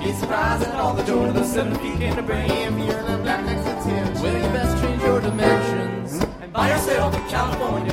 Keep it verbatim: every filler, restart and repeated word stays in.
Be surprised at all the joy the seven feet can bring. If you're in a black next attention, well, you best change your dimensions and buy yourself a California